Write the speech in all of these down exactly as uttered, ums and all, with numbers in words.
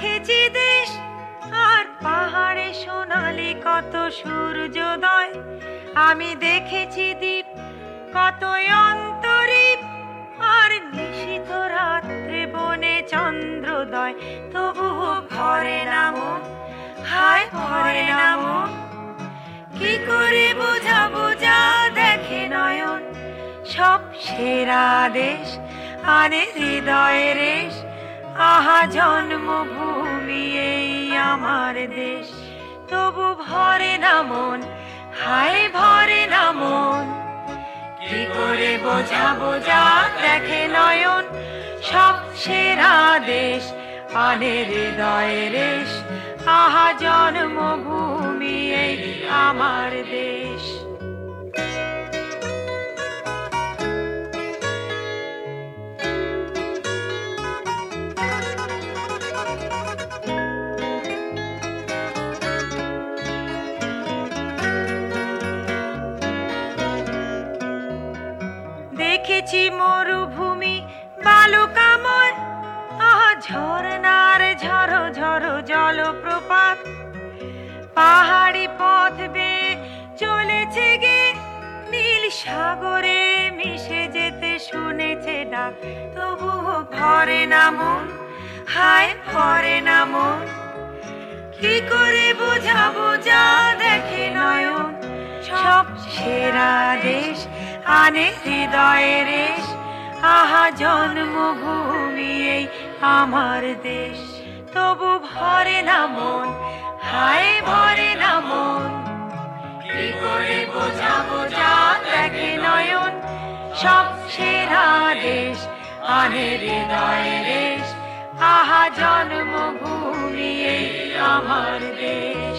দেখেছি দেশ আর পাহাড়ে সোনালি কত সূর্যোদয়, আমি দেখেছি দ্বীপ কতই অন্তরীপ, আর নিশীথ রাত্রে বনে চন্দ্রোদয়। তবুও ভরে না মন, হায় ভরে না মন, কি করে বোঝাবো যা দেখে নয়ন। সব সেরা দেশ আনে হৃদয়ে রেশ, আহা জন্মভূমি এই আমার দেশ। তবু ভরে না মন, হায় ভরে না মন, কি করে বোঝাবো যা দেখে নয়ন। সব সেরা দেশ আনে হৃদয়ে রেশ, আহা জন্মভূমি এই আমার দেশ। দেখেছি মরুভূমি বালুকাময়, আহা ঝরনার ঝরো ঝরো জলপ্রপাত, পাহাড়ি পথ বেয়ে চলেছে গে নীল সাগরে মিশে যেতে শুনেছে ডাক। তবুও ভরে না মন, হায় ভরে না মন, কি করে বোঝাবো যা দেখে নয়ন। সব সেরা দেশ আনে হৃদয়ে রেশ, আহা জন্মভূমি এই আমার দেশ। তবু ভরে না মন, হায় ভরে না মন, কি করে বোঝাবো যা দেখে নয়ন। সব সেরা দেশ আনে হৃদয়ে রেশ, আহা জন্মভূমি এই আমার দেশ।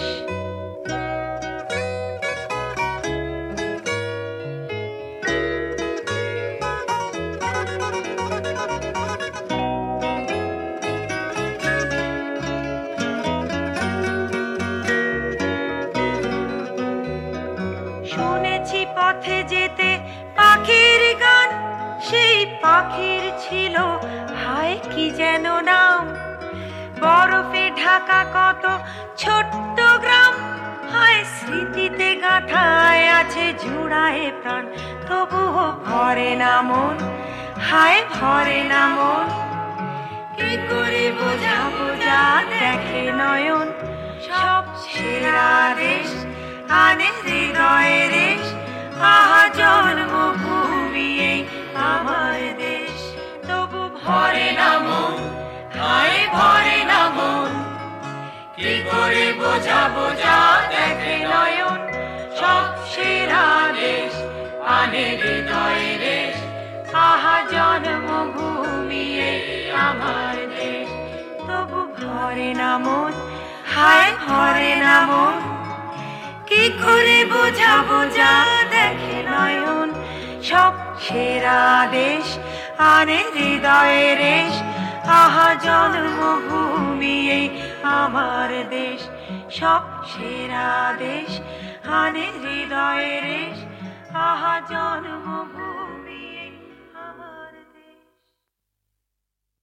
শুনেছি পথে যেতে পাখির গান, সেই পাখির ছিল হায় কি যেন নাম। বরফে ঢাকা কত ছোট্ট গ্রাম, হায় স্মৃতিতে গাঁথায় আছে জুড়ায় প্রাণ। তবুও ভরে না মন, হায় ভরে না মন, কি করে বোঝাবো যা দেখে নয়ন। সব সেরা দেশ আনে হৃদয়ে রেশ, আহা জন্মভূমি এই আমার দেশ। তবু ভরে না মন, হায় ভরে না মন, কি করে বোঝাবো যা দেখে নয়ন। সব সেরা দেশ আনে হৃদয়ে রেশ, আহা জন্মভূমি এই আমার দেশ। তবু ভরে না মন, হায় ভরে না মন, কি করে বোঝাবো যা দেখে নয়ন। সব সেরা দেশ আনে হৃদয়ে রেশ, আহা জন্মভূমি এই আমার দেশ। সব সেরা দেশ আনে হৃদয়ে রেশ, আহা জন্মভূমি।